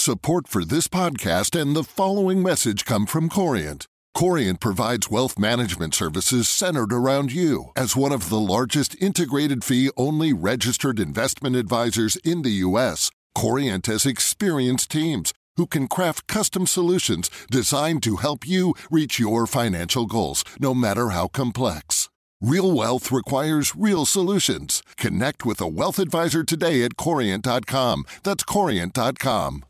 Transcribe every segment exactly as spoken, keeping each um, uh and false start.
Support for this podcast and the following message come from Corient. Corient provides wealth management services centered around you. As one of the largest integrated fee-only registered investment advisors in the U S, Corient has experienced teams who can craft custom solutions designed to help you reach your financial goals, no matter how complex. Real wealth requires real solutions. Connect with a wealth advisor today at corient dot com. That's corient dot com.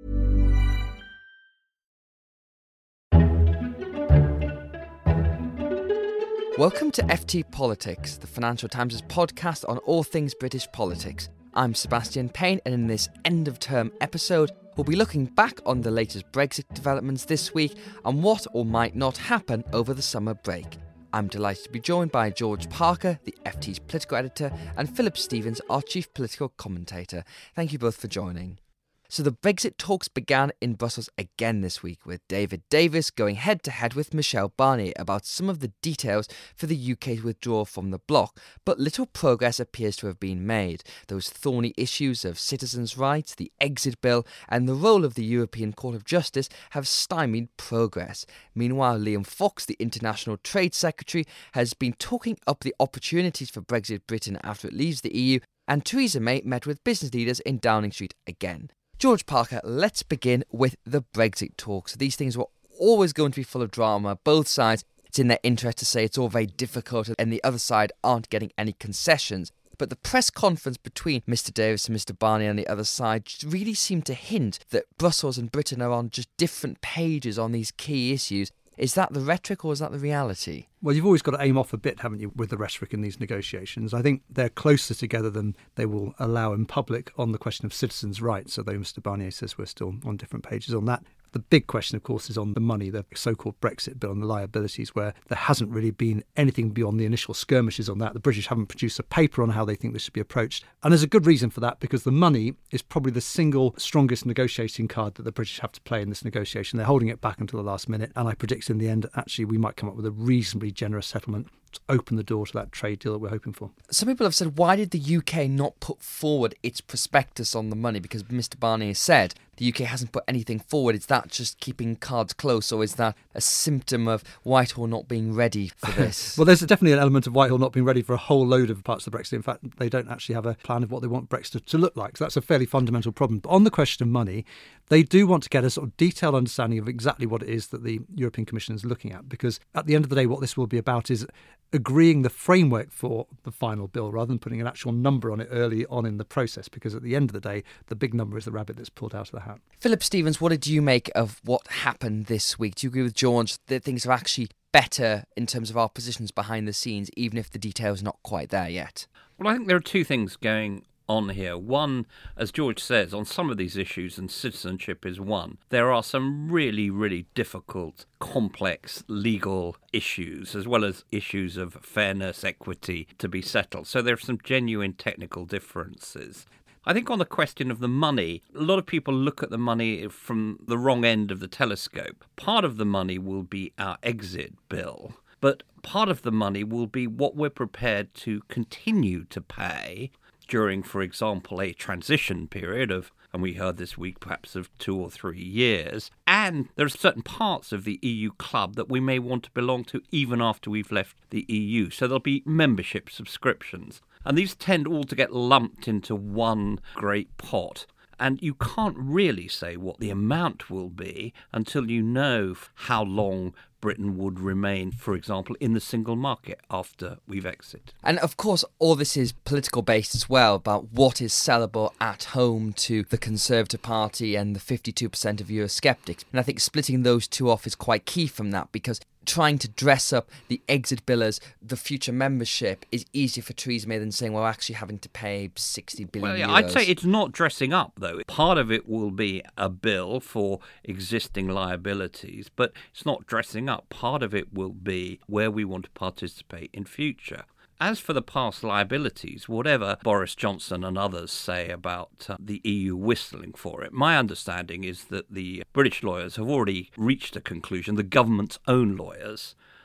Welcome to F T Politics, the Financial Times' podcast on all things British politics. I'm Sebastian Payne, and in this end-of-term episode, we'll be looking back on the latest Brexit developments this week and what or might not happen over the summer break. I'm delighted to be joined by George Parker, the F T's political editor, and Philip Stevens, our chief political commentator. Thank you both for joining. So the Brexit talks began in Brussels again this week, with David Davis going head-to-head with Michel Barnier about some of the details for the U K's withdrawal from the bloc, but little progress appears to have been made. Those thorny issues of citizens' rights, the exit bill, and the role of the European Court of Justice have stymied progress. Meanwhile, Liam Fox, the International Trade Secretary, has been talking up the opportunities for Brexit Britain after it leaves the E U, and Theresa May met with business leaders in Downing Street again. George Parker, let's begin with the Brexit talks. These things were always going to be full of drama. Both sides, it's in their interest to say it's all very difficult and the other side aren't getting any concessions. But the press conference between Mister Davis and Mister Barnier on the other side really seemed to hint that Brussels and Britain are on just different pages on these key issues. Is that the rhetoric or is that the reality? Well, you've always got to aim off a bit, haven't you, with the rhetoric in these negotiations. I think they're closer together than they will allow in public on the question of citizens' rights, although Mister Barnier says we're still on different pages on that. The big question, of course, is on the money, the so-called Brexit bill and the liabilities, where there hasn't really been anything beyond the initial skirmishes on that. The British haven't produced a paper on how they think this should be approached. And there's a good reason for that, because the money is probably the single strongest negotiating card that the British have to play in this negotiation. They're holding it back until the last minute. And I predict in the end, actually, we might come up with a reasonably generous settlement to open the door to that trade deal that we're hoping for. Some people have said, why did the U K not put forward its prospectus on the money? Because Mister Barnier said the U K hasn't put anything forward. Is that just keeping cards close, or is that a symptom of Whitehall not being ready for this? Well, there's definitely an element of Whitehall not being ready for a whole load of parts of Brexit. In fact, they don't actually have a plan of what they want Brexit to look like. So that's a fairly fundamental problem. But on the question of money, they do want to get a sort of detailed understanding of exactly what it is that the European Commission is looking at, because at the end of the day, what this will be about is agreeing the framework for the final bill rather than putting an actual number on it early on in the process, because at the end of the day, the big number is the rabbit that's pulled out of the hat. Philip Stevens, what did you make of what happened this week? Do you agree with George that things are actually better in terms of our positions behind the scenes, even if the detail's not quite there yet? Well, I think there are two things going on here. One, as George says, on some of these issues, and citizenship is one, there are some really, really difficult, complex legal issues, as well as issues of fairness, equity to be settled. So there are some genuine technical differences. I think on the question of the money, a lot of people look at the money from the wrong end of the telescope. Part of the money will be our exit bill, but part of the money will be what we're prepared to continue to pay during, for example, a transition period of, and we heard this week, perhaps of two or three years. And there are certain parts of the E U club that we may want to belong to even after we've left the E U. So there'll be membership subscriptions. And these tend all to get lumped into one great pot. And you can't really say what the amount will be until you know how long Britain would remain, for example, in the single market after we've exited. And of course, all this is political based as well, about what is sellable at home to the Conservative Party and the fifty-two percent of Eurosceptics. And I think splitting those two off is quite key from that, because trying to dress up the exit bill as the future membership is easier for Theresa May than saying, well, we're actually having to pay sixty billion well, yeah, euros. I'd say it's not dressing up, though. Part of it will be a bill for existing liabilities, but it's not dressing up. Part of it will be where we want to participate in future. As for the past liabilities, whatever Boris Johnson and others say about uh, the E U whistling for it, my understanding is that the British lawyers have already reached a conclusion, the government's own lawyers,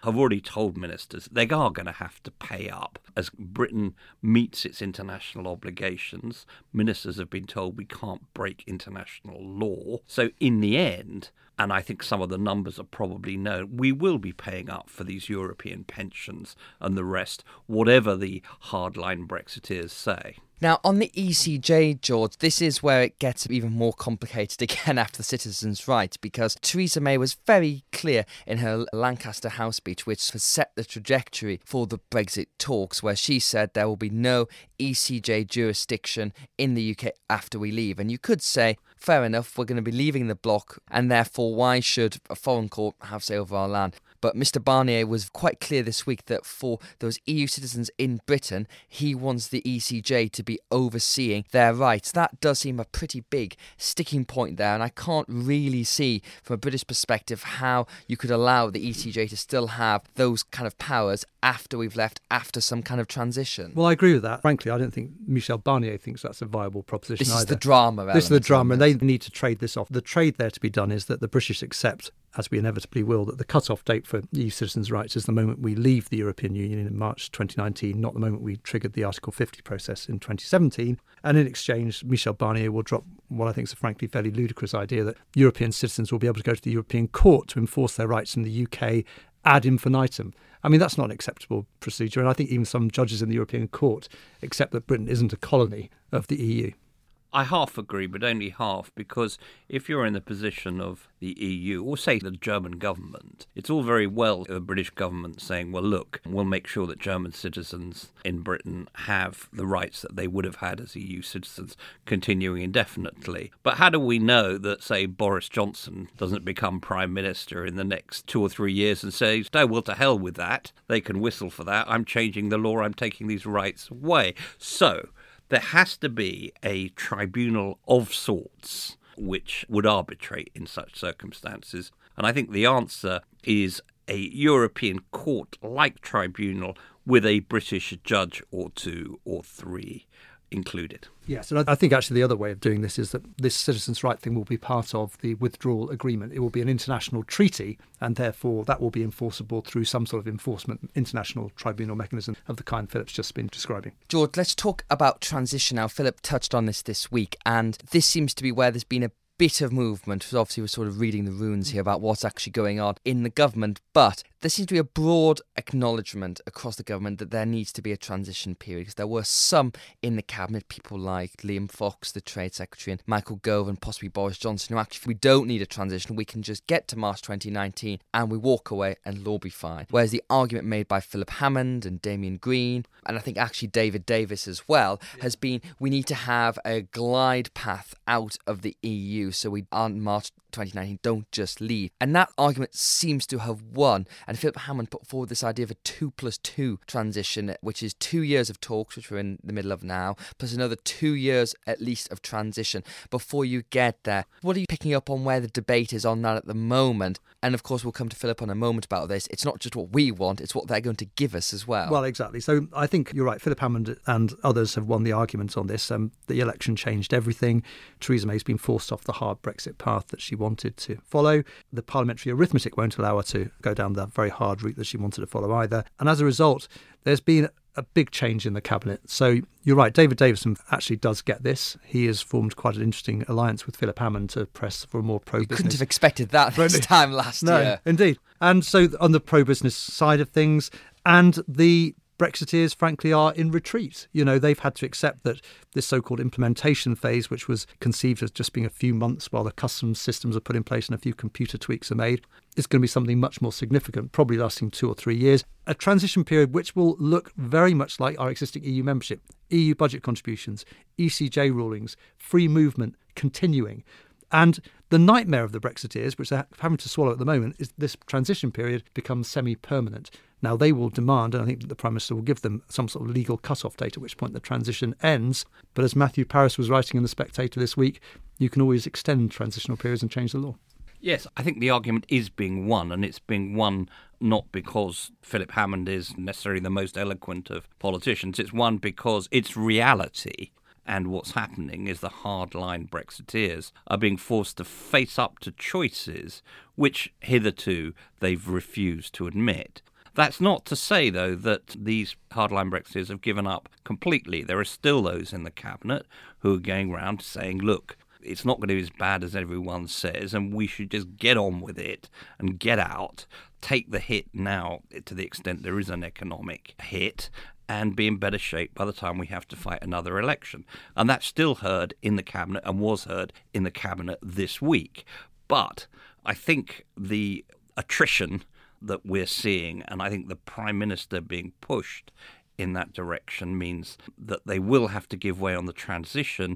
have already told ministers they are going to have to pay up as Britain meets its international obligations. Ministers have been told we can't break international law. So in the end, and I think some of the numbers are probably known, we will be paying up for these European pensions and the rest, whatever the hardline Brexiteers say. Now, on the E C J, George, this is where it gets even more complicated again after the citizens' right, because Theresa May was very clear in her Lancaster House speech, which has set the trajectory for the Brexit talks, where she said there will be no E C J jurisdiction in the U K after we leave. And you could say, fair enough, we're going to be leaving the bloc, and therefore why should a foreign court have say over our land? But Mister Barnier was quite clear this week that for those E U citizens in Britain, he wants the E C J to be overseeing their rights. That does seem a pretty big sticking point there, and I can't really see from a British perspective how you could allow the E C J to still have those kind of powers after we've left, after some kind of transition. Well, I agree with that. Frankly, I don't think Michel Barnier thinks that's a viable proposition This either. is the drama element. This is the drama, and they need to trade this off. The trade there to be done is that the British accept, as we inevitably will, that the cut-off date for E U citizens' rights is the moment we leave the European Union in March twenty nineteen, not the moment we triggered the Article fifty process in twenty seventeen. And in exchange, Michel Barnier will drop what I think is a frankly fairly ludicrous idea that European citizens will be able to go to the European Court to enforce their rights in the U K ad infinitum. I mean, that's not an acceptable procedure, and I think even some judges in the European Court accept that Britain isn't a colony of the E U. I half agree, but only half, because if you're in the position of the E U, or say the German government, it's all very well the British government saying, well, look, we'll make sure that German citizens in Britain have the rights that they would have had as E U citizens continuing indefinitely. But how do we know that, say, Boris Johnson doesn't become Prime Minister in the next two or three years and says, oh, well, to hell with that. They can whistle for that. I'm changing the law. I'm taking these rights away. So there has to be a tribunal of sorts which would arbitrate in such circumstances. And I think the answer is a European court-like tribunal with a British judge or two or three included. Yes, and I think actually the other way of doing this is that this citizens' right thing will be part of the withdrawal agreement. It will be an international treaty, and therefore that will be enforceable through some sort of enforcement international tribunal mechanism of the kind Philip's just been describing. George, let's talk about transition now. Philip touched on this this week, and this seems to be where there's been a bit of movement. Obviously, we're sort of reading the runes here about what's actually going on in the government, but there seems to be a broad acknowledgement across the government that there needs to be a transition period, because there were some in the cabinet, people like Liam Fox, the Trade Secretary, and Michael Gove, and possibly Boris Johnson, who actually, if we don't need a transition, we can just get to March twenty nineteen and we walk away and law be fine. Whereas the argument made by Philip Hammond and Damien Green, and I think actually David Davis as well, yeah. has been we need to have a glide path out of the E U so we aren't March twenty nineteen, don't just leave. And that argument seems to have won. And Philip Hammond put forward this idea of a two plus two transition, which is two years of talks, which we're in the middle of now, plus another two years at least of transition before you get there. What are you picking up on where the debate is on that at the moment? And of course, we'll come to Philip on a moment about this. It's not just what we want, it's what they're going to give us as well. Well, exactly. So I think you're right. Philip Hammond and others have won the argument on this. Um, the election changed everything. Theresa May's been forced off the hard Brexit path that she wanted to follow. The parliamentary arithmetic won't allow her to go down the very hard route that she wanted to follow either. And as a result, there's been a big change in the cabinet. So you're right, David Davison actually does get this. He has formed quite an interesting alliance with Philip Hammond to press for a more pro-business. You couldn't have expected that this time last no, year. No, indeed. And so on the pro-business side of things, and the Brexiteers, frankly, are in retreat. You know, they've had to accept that this so-called implementation phase, which was conceived as just being a few months while the customs systems are put in place and a few computer tweaks are made, is going to be something much more significant, probably lasting two or three years. A transition period which will look very much like our existing E U membership. E U budget contributions, E C J rulings, free movement continuing. And the nightmare of the Brexiteers, which they're having to swallow at the moment, is this transition period becomes semi-permanent. Now, they will demand, and I think that the Prime Minister will give them some sort of legal cut-off date at which point the transition ends. But as Matthew Parris was writing in The Spectator this week, you can always extend transitional periods and change the law. Yes, I think the argument is being won, and it's being won not because Philip Hammond is necessarily the most eloquent of politicians. It's won because it's reality. And what's happening is the hardline Brexiteers are being forced to face up to choices which hitherto they've refused to admit. That's not to say, though, that these hardline Brexiteers have given up completely. There are still those in the cabinet who are going around saying, look, it's not going to be as bad as everyone says, and we should just get on with it and get out, take the hit now to the extent there is an economic hit, and be in better shape by the time we have to fight another election. And that's still heard in the cabinet and was heard in the cabinet this week. But I think the attrition that we're seeing, and I think the Prime Minister being pushed in that direction, means that they will have to give way on the transition.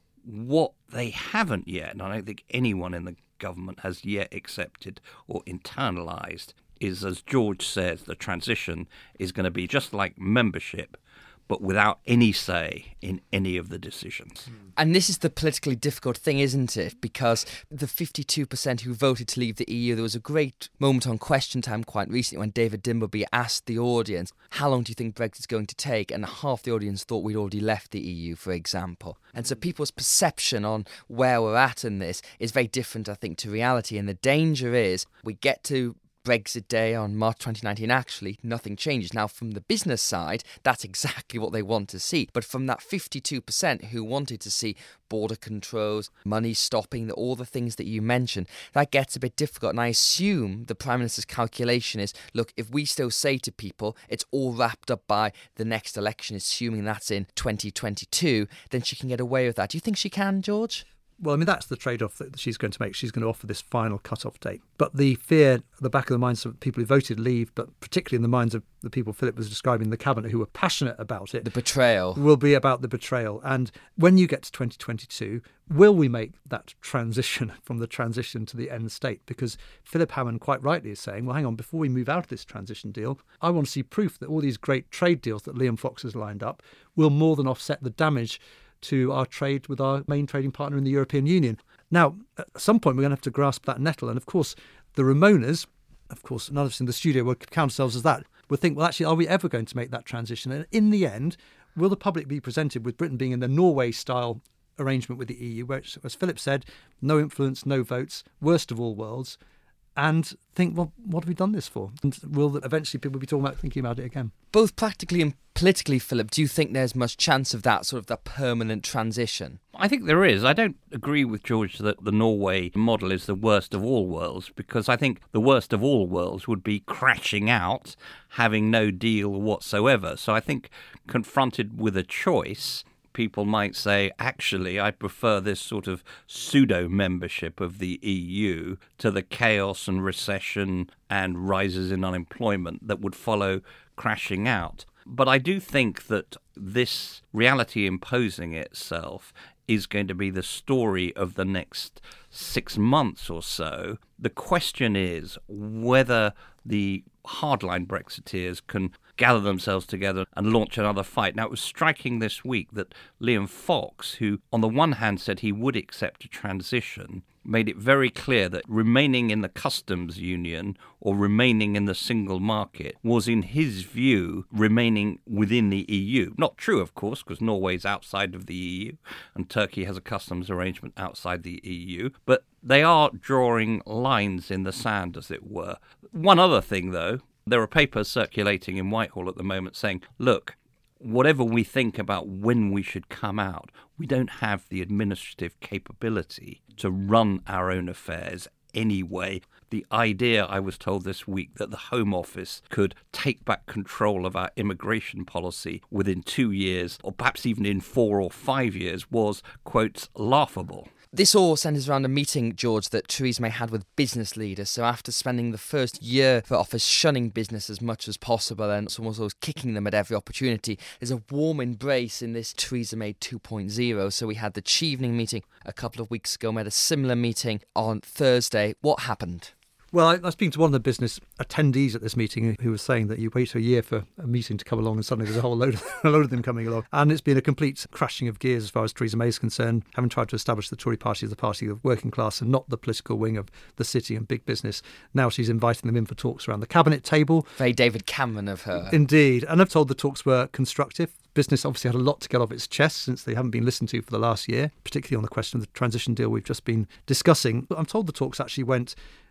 What they haven't yet, and I don't think anyone in the government has yet accepted or internalised, is, as George says, the transition is going to be just like membership, but without any say in any of the decisions. And this is the politically difficult thing, isn't it? Because the fifty-two percent who voted to leave the E U, there was a great moment on Question Time quite recently when David Dimbleby asked the audience, how long do you think Brexit's going to take? And half the audience thought we'd already left the E U, for example. And so people's perception on where we're at in this is very different, I think, to reality. And the danger is we get to Brexit Day on March twenty nineteen, actually, nothing changes. Now, from the business side, that's exactly what they want to see. But from that fifty-two percent who wanted to see border controls, money stopping, all the things that you mentioned, that gets a bit difficult. And I assume the Prime Minister's calculation is, look, if we still say to people it's all wrapped up by the next election, assuming that's in twenty twenty-two, then she can get away with that. Do you think she can, George? Well, I mean, that's the trade-off that she's going to make. She's going to offer this final cut-off date. But the fear at the back of the minds of people who voted leave, but particularly in the minds of the people Philip was describing in the cabinet who were passionate about it. The betrayal. Will be about the betrayal. And when you get to twenty twenty-two, will we make that transition from the transition to the end state? Because Philip Hammond quite rightly is saying, well, hang on, before we move out of this transition deal, I want to see proof that all these great trade deals that Liam Fox has lined up will more than offset the damage to our trade with our main trading partner in the European Union. Now, at some point, we're going to have to grasp that nettle. And of course, the Remoaners, of course, none of us in the studio will count ourselves as that, will think, well, actually, are we ever going to make that transition? And in the end, will the public be presented with Britain being in the Norway-style arrangement with the E U, where, as Philip said, no influence, no votes, worst of all worlds, and think, well, what have we done this for? And will eventually people be talking about thinking about it again? Both practically and politically, Philip, do you think there's much chance of that sort of that permanent transition? I think there is. I don't agree with George that the Norway model is the worst of all worlds, because I think the worst of all worlds would be crashing out, having no deal whatsoever. So I think confronted with a choice, people might say, actually, I prefer this sort of pseudo-membership of the E U to the chaos and recession and rises in unemployment that would follow crashing out. But I do think that this reality imposing itself is going to be the story of the next six months or so. The question is whether the hardline Brexiteers can gather themselves together and launch another fight. Now, it was striking this week that Liam Fox, who on the one hand said he would accept a transition, made it very clear that remaining in the customs union or remaining in the single market was, in his view, remaining within the E U. Not true, of course, because Norway's outside of the E U and Turkey has a customs arrangement outside the E U, but they are drawing lines in the sand, as it were. One other thing, though, there are papers circulating in Whitehall at the moment saying, look, whatever we think about when we should come out, we don't have the administrative capability to run our own affairs anyway. The idea, I was told this week, that the Home Office could take back control of our immigration policy within two years, or perhaps even in four or five years, was, quote, laughable. This all centres around a meeting, George, that Theresa May had with business leaders. So after spending the first year for office shunning business as much as possible and almost always kicking them at every opportunity, there's a warm embrace in this Theresa May two point oh. So we had the Chevening meeting a couple of weeks ago, we had a similar meeting on Thursday. What happened? Well, I, I was speaking to one of the business attendees at this meeting who was saying that you wait a year for a meeting to come along and suddenly there's a whole load of, a load of them coming along. And it's been a complete crashing of gears as far as Theresa May is concerned, having tried to establish the Tory party as the party of working class and not the political wing of the city and big business. Now she's inviting them in for talks around the cabinet table. Very David Cameron of her. Indeed. And I've told the talks were constructive. Business obviously had a lot to get off its chest since they haven't been listened to for the last year, particularly on the question of the transition deal we've just been discussing. But I'm told the talks actually went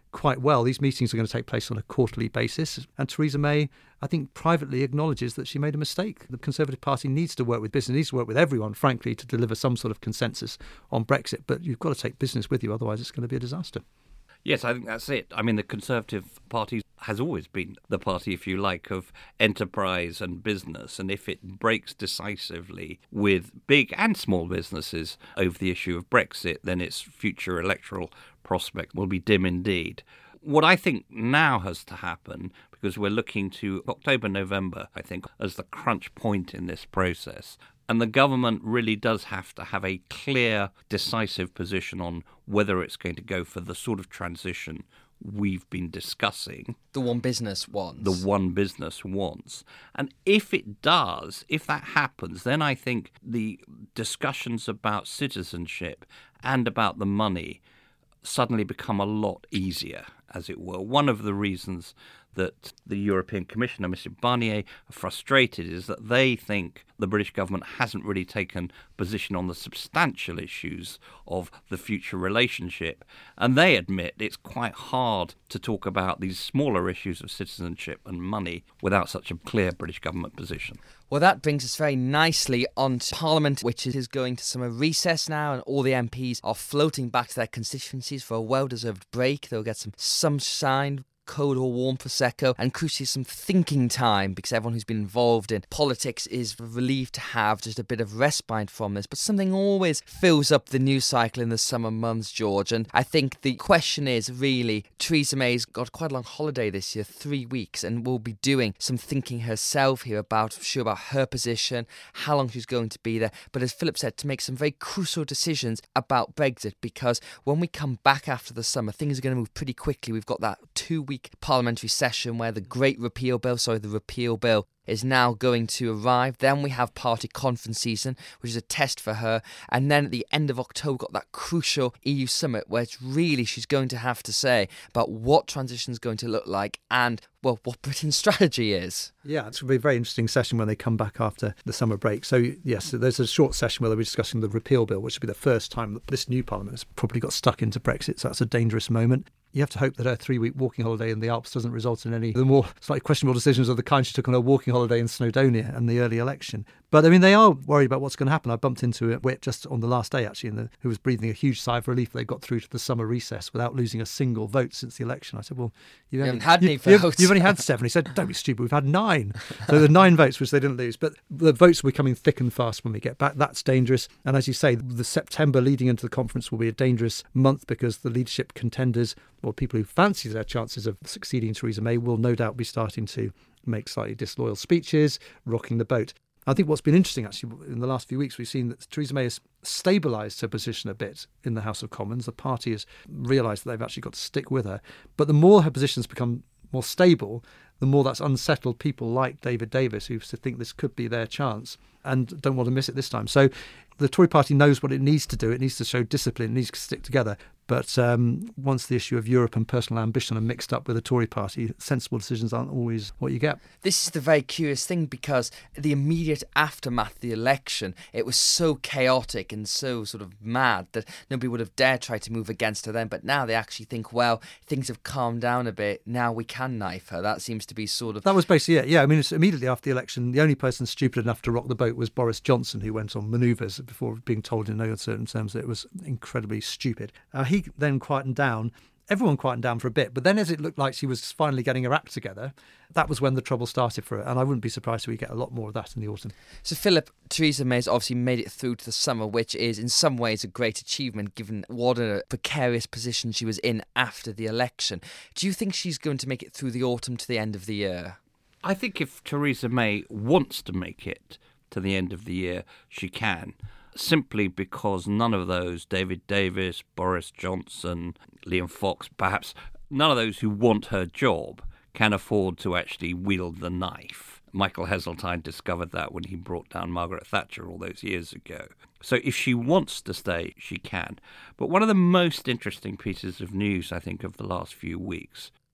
quite well. These meetings are going to take place on a quarterly basis. And Theresa May, I think, privately acknowledges that she made a mistake. The Conservative Party needs to work with business, needs to work with everyone, frankly, to deliver some sort of consensus on Brexit. But you've got to take business with you, otherwise it's going to be a disaster. Yes, I think that's it. I mean, the Conservative Party has always been the party, if you like, of enterprise and business. And if it breaks decisively with big and small businesses over the issue of Brexit, then its future electoral prospect will be dim indeed. What I think now has to happen, because we're looking to October, November, I think, as the crunch point in this process, and the government really does have to have a clear, decisive position on whether it's going to go for the sort of transition we've been discussing. The one business wants. The one business wants. And if it does, if that happens, then I think the discussions about citizenship and about the money suddenly become a lot easier, as it were. One of the reasons that the European Commissioner, Mister Barnier, are frustrated is that they think the British government hasn't really taken position on the substantial issues of the future relationship. And they admit it's quite hard to talk about these smaller issues of citizenship and money without such a clear British government position. Well, that brings us very nicely on to Parliament, which is going to summer recess now, and all the M Ps are floating back to their constituencies for a well-deserved break. They'll get some sunshine, cold or warm Prosecco, and crucially some thinking time, because everyone who's been involved in politics is relieved to have just a bit of respite from this. But something always fills up the news cycle in the summer months, George, and I think the question is really, Theresa May's got quite a long holiday this year, three weeks, and will be doing some thinking herself here about, sure, about her position, how long she's going to be there, but as Philip said, to make some very crucial decisions about Brexit, because when we come back after the summer, things are going to move pretty quickly. We've got that two-week parliamentary session where the Great Repeal Bill, sorry, the Repeal Bill is now going to arrive. Then we have party conference season, which is a test for her. And then at the end of October, got that crucial E U summit where it's really she's going to have to say about what transition is going to look like and, well, what Britain's strategy is. Yeah, it's going to be a very interesting session when they come back after the summer break. So, yes, so there's a short session where they'll be discussing the Repeal Bill, which will be the first time that this new Parliament has probably got stuck into Brexit. So that's a dangerous moment. You have to hope that her three-week walking holiday in the Alps doesn't result in any of the more slightly questionable decisions of the kind she took on her walking holiday in Snowdonia and the early election. But, I mean, they are worried about what's going to happen. I bumped into a wit just on the last day, actually, in the, who was breathing a huge sigh of relief they got through to the summer recess without losing a single vote since the election. I said, well, you haven't had any you, votes. You've, you've only had seven. He said, don't be stupid, we've had nine. So the nine votes, which they didn't lose. But the votes will be coming thick and fast when we get back. That's dangerous. And as you say, the September leading into the conference will be a dangerous month because the leadership contenders, or people who fancy their chances of succeeding Theresa May, will no doubt be starting to make slightly disloyal speeches, rocking the boat. I think what's been interesting, actually, in the last few weeks, we've seen that Theresa May has stabilised her position a bit in the House of Commons. The party has realised that they've actually got to stick with her. But the more her positions become more stable, the more that's unsettled people like David Davis, who think this could be their chance and don't want to miss it this time. So the Tory party knows what it needs to do. It needs to show discipline. It needs to stick together. But um, once the issue of Europe and personal ambition are mixed up with the Tory party, sensible decisions aren't always what you get. This is the very curious thing, because the immediate aftermath of the election, it was so chaotic and so sort of mad that nobody would have dared try to move against her then. But now they actually think, well, things have calmed down a bit. Now we can knife her. That seems to be sort of... That was basically it. Yeah, I mean, it's immediately after the election, the only person stupid enough to rock the boat was Boris Johnson, who went on manoeuvres before being told in no uncertain terms that it was incredibly stupid. Uh, he then quietened down. Everyone quietened down for a bit, but then as it looked like she was finally getting her act together, that was when the trouble started for her, and I wouldn't be surprised if we get a lot more of that in the autumn. So, Philip, Theresa May's obviously made it through to the summer, which is in some ways a great achievement given what a precarious position she was in after the election. Do you think she's going to make it through the autumn to the end of the year? I think if Theresa May wants to make it to the end of the year, she can. Simply because none of those, David Davis, Boris Johnson, Liam Fox, perhaps, none of those who want her job can afford to actually wield the knife. Michael Heseltine discovered that when he brought down Margaret Thatcher all those years ago. So if she wants to stay, she can. But one of the most interesting pieces of news, I think, of the last few weeks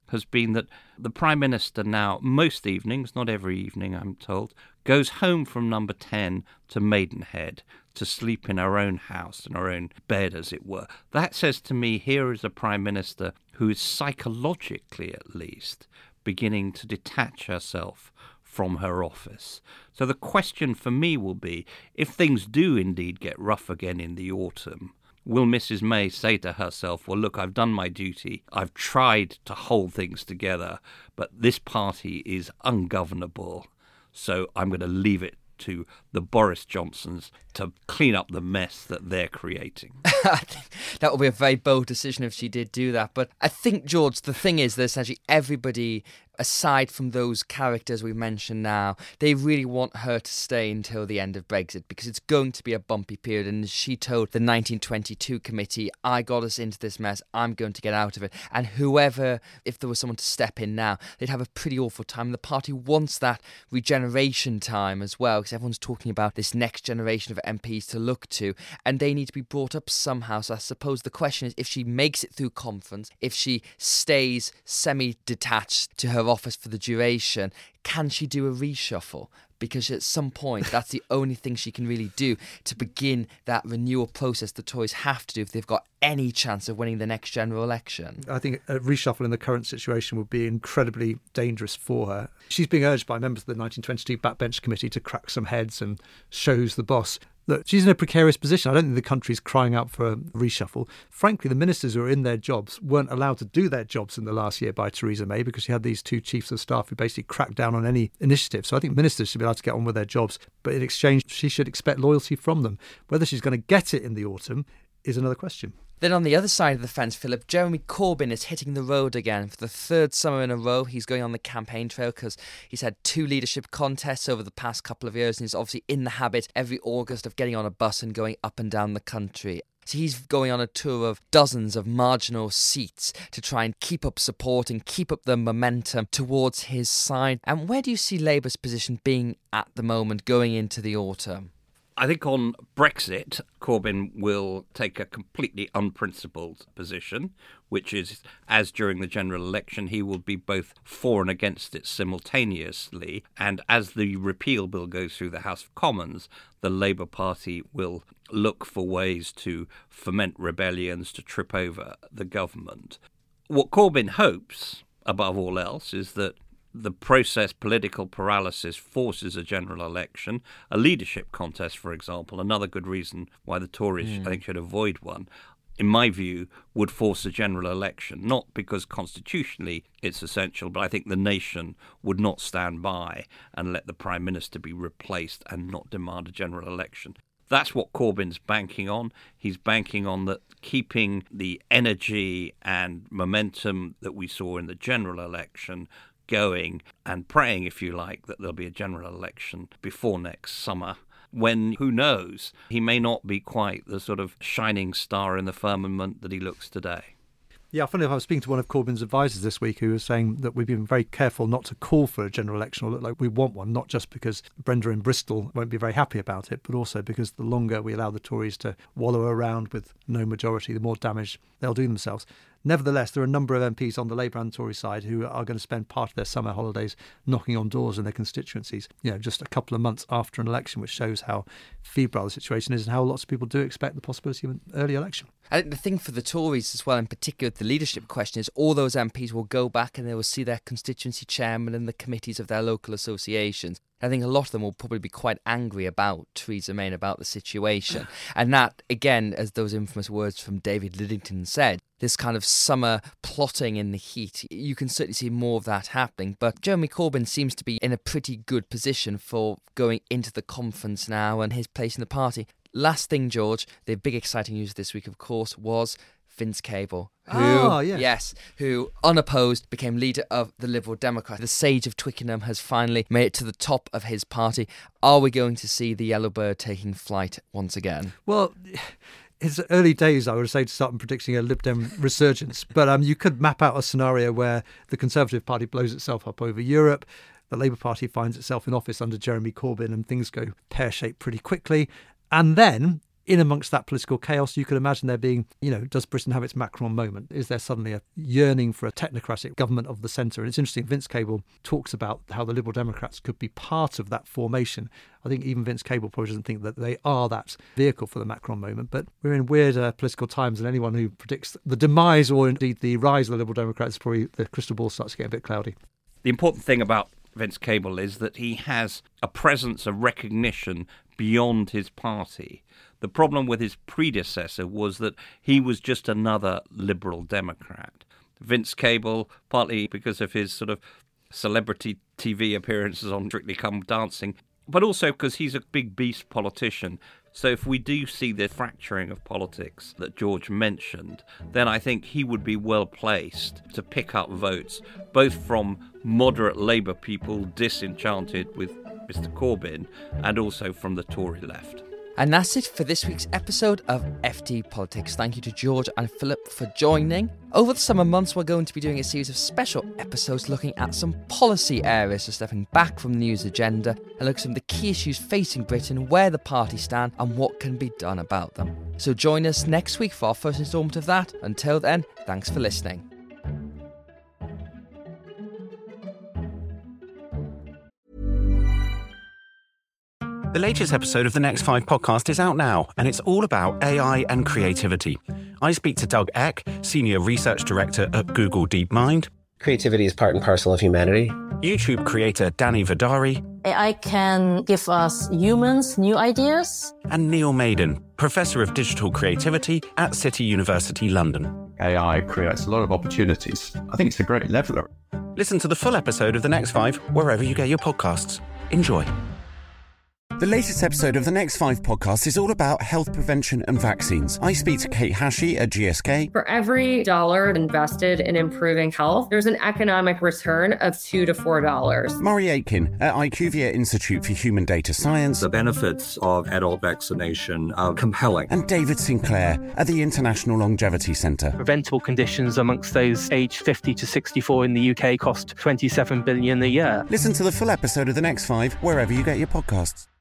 has been that the Prime Minister now, most evenings, not every evening I'm told, goes home from Number ten to Maidenhead to sleep in her own house, in her own bed, as it were. That says to me, here is a Prime Minister who is psychologically, at least, beginning to detach herself from her office. So the question for me will be, if things do indeed get rough again in the autumn, will Missus May say to herself, well, look, I've done my duty, I've tried to hold things together, but this party is ungovernable, so I'm going to leave it to the Boris Johnsons to clean up the mess that they're creating. I think that would be a very bold decision if she did do that. But I think, George, the thing is that essentially everybody, aside from those characters we mentioned now, they really want her to stay until the end of Brexit because it's going to be a bumpy period. And as she told the nineteen twenty-two committee, I got us into this mess, I'm going to get out of it. And whoever, if there was someone to step in now, they'd have a pretty awful time. The party wants that regeneration time as well, because everyone's talking about this next generation of M Ps to look to, and they need to be brought up somehow. So I suppose the question is, if she makes it through conference, if she stays semi-detached to her office for the duration, can she do a reshuffle? Because at some point, that's the only thing she can really do to begin that renewal process the Tories have to do if they've got any chance of winning the next general election. I think a reshuffle in the current situation would be incredibly dangerous for her. She's being urged by members of the nineteen twenty-two Backbench Committee to crack some heads and show who's the boss. Look, she's in a precarious position. I don't think the country's crying out for a reshuffle. Frankly, the ministers who are in their jobs weren't allowed to do their jobs in the last year by Theresa May because she had these two chiefs of staff who basically cracked down on any initiative. So I think ministers should be allowed to get on with their jobs, but in exchange, she should expect loyalty from them. Whether she's going to get it in the autumn is another question. Then on the other side of the fence, Philip, Jeremy Corbyn is hitting the road again. For the third summer in a row, he's going on the campaign trail because he's had two leadership contests over the past couple of years, and he's obviously in the habit every August of getting on a bus and going up and down the country. So he's going on a tour of dozens of marginal seats to try and keep up support and keep up the momentum towards his side. And where do you see Labour's position being at the moment going into the autumn? I think on Brexit, Corbyn will take a completely unprincipled position, which is, as during the general election, he will be both for and against it simultaneously. And as the repeal bill goes through the House of Commons, the Labour Party will look for ways to foment rebellions, to trip over the government. What Corbyn hopes, above all else, is that the process, political paralysis, forces a general election, a leadership contest, for example. Another good reason why the Tories, mm. I think, should avoid one, in my view, would force a general election, not because constitutionally it's essential, but I think the nation would not stand by and let the Prime Minister be replaced and not demand a general election. That's what Corbyn's banking on. He's banking on that, keeping the energy and momentum that we saw in the general election going, and praying, if you like, that there'll be a general election before next summer, when, who knows, he may not be quite the sort of shining star in the firmament that he looks today. Yeah, funny enough, I was speaking to one of Corbyn's advisors this week who was saying that we've been very careful not to call for a general election or look like we want one, not just because Brenda in Bristol won't be very happy about it, but also because the longer we allow the Tories to wallow around with no majority, the more damage they'll do themselves. Nevertheless, there are a number of M Ps on the Labour and Tory side who are going to spend part of their summer holidays knocking on doors in their constituencies, you know, just a couple of months after an election, which shows how febrile the situation is and how lots of people do expect the possibility of an early election. I think the thing for the Tories as well, in particular the leadership question, is all those M Ps will go back and they will see their constituency chairman and the committees of their local associations. I think a lot of them will probably be quite angry about Theresa May and about the situation. And that, again, as those infamous words from David Lidington said, this kind of summer plotting in the heat, you can certainly see more of that happening. But Jeremy Corbyn seems to be in a pretty good position for going into the conference now and his place in the party. Last thing, George, the big exciting news this week, of course, was Vince Cable, who, oh, yes. yes, who unopposed became leader of the Liberal Democrats. The sage of Twickenham has finally made it to the top of his party. Are we going to see the yellow bird taking flight once again? Well, it's early days, I would say, to start predicting a Lib Dem resurgence. But um, you could map out a scenario where the Conservative Party blows itself up over Europe, the Labour Party finds itself in office under Jeremy Corbyn, and things go pear-shaped pretty quickly. And then in amongst that political chaos, you could imagine there being, you know, does Britain have its Macron moment? Is there suddenly a yearning for a technocratic government of the centre? And it's interesting, Vince Cable talks about how the Liberal Democrats could be part of that formation. I think even Vince Cable probably doesn't think that they are that vehicle for the Macron moment. But we're in weird uh, political times, and anyone who predicts the demise or indeed the rise of the Liberal Democrats, probably the crystal ball starts to get a bit cloudy. The important thing about Vince Cable is that he has a presence of recognition beyond his party. The problem with his predecessor was that he was just another Liberal Democrat. Vince Cable, partly because of his sort of celebrity T V appearances on Strictly Come Dancing, but also because he's a big beast politician. So if we do see the fracturing of politics that George mentioned, then I think he would be well placed to pick up votes, both from moderate Labour people disenchanted with Mister Corbyn and also from the Tory left. And that's it for this week's episode of F T Politics. Thank you to George and Philip for joining. Over the summer months, we're going to be doing a series of special episodes looking at some policy areas, so stepping back from the news agenda and looking at some of the key issues facing Britain, where the party stand and what can be done about them. So join us next week for our first instalment of that. Until then, thanks for listening. The latest episode of the Next Five podcast is out now, and it's all about A I and creativity. I speak to Doug Eck, Senior Research Director at Google DeepMind. Creativity is part and parcel of humanity. YouTube creator Danny Vidari. A I can give us humans new ideas. And Neil Maiden, Professor of Digital Creativity at City University London. A I creates a lot of opportunities. I think it's a great leveller. Listen to the full episode of The Next Five wherever you get your podcasts. Enjoy. The latest episode of the Next Five podcast is all about health prevention and vaccines. I speak to Kate Hashey at G S K. For every dollar invested in improving health, there's an economic return of two to four dollars. Murray Aitken at IQVIA Institute for Human Data Science. The benefits of adult vaccination are compelling. And David Sinclair at the International Longevity Centre. Preventable conditions amongst those aged fifty to sixty-four in the U K cost twenty-seven billion dollars a year. Listen to the full episode of the Next Five wherever you get your podcasts.